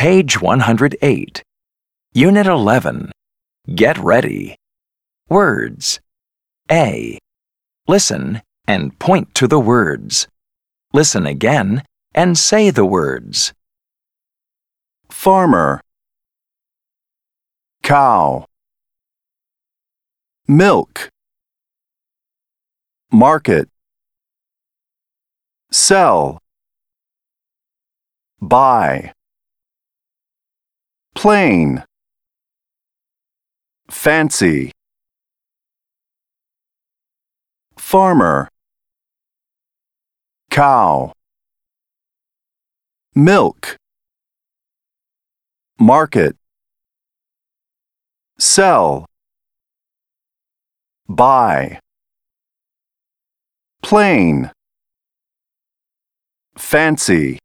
Page 108. Unit 11. Get ready. Words. A. Listen and point to the words. Listen again and say the words. Farmer, cow, milk, market, sell, buy, plain, fancy, farmer, cow, milk, market, sell, buy, plain, fancy.